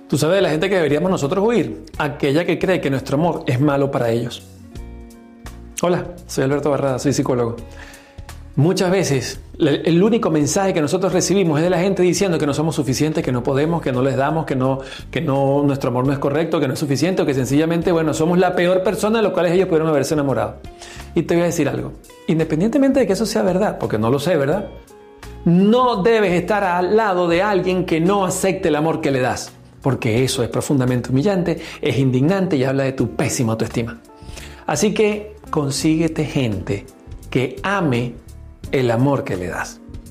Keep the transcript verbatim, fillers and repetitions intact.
Tú sabes de la gente que deberíamos nosotros huir, aquella que cree que nuestro amor es malo para ellos. Hola, soy Alberto Barrada, soy psicólogo. Muchas veces el único mensaje que nosotros recibimos es de la gente diciendo que no somos suficientes, que no podemos, que no les damos, que no, que no, nuestro amor no es correcto, que no es suficiente, o que sencillamente, bueno, somos la peor persona de los cuales ellos pudieron haberse enamorado. Y te voy a decir algo, independientemente de que eso sea verdad, porque no lo sé, ¿verdad? No debes estar al lado de alguien que no acepte el amor que le das, porque eso es profundamente humillante, es indignante y habla de tu pésima autoestima. Así que consíguete gente que ame el amor que le das.